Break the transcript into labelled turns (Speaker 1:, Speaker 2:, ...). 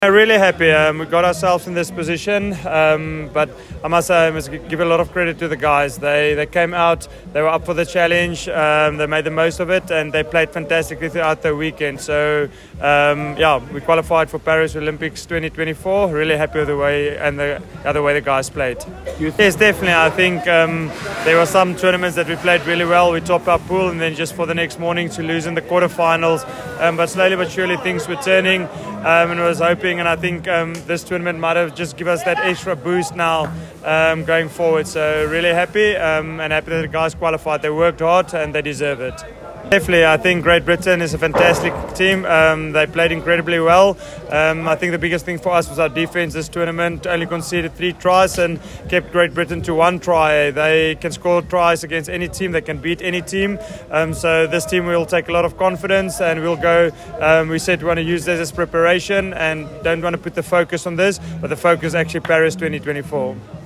Speaker 1: I'm really happy. We got ourselves in this position, but I must say I must give a lot of credit to the guys. They came out, they were up for the challenge, they made the most of it, and they played fantastically throughout the weekend. So, we qualified for Paris Olympics 2024. Really happy with the way and the other way the guys played. Yes, definitely. I think there were some tournaments that we played really well. We topped our pool, and then just for the next morning to lose in the quarterfinals. But slowly but surely things were turning. And I was hoping, and I think this tournament might have just give us that extra boost now going forward. So really happy and happy that the guys qualified. They worked hard and they deserve it. Definitely, I think Great Britain is a fantastic team. They played incredibly well. I think the biggest thing for us was our defence this tournament. Only conceded 3 tries and kept Great Britain to 1 try. They can score tries against any team. They can beat any team. So this team will take a lot of confidence and we'll go. We said we want to use this as preparation and don't want to put the focus on this, but the focus is actually Paris 2024.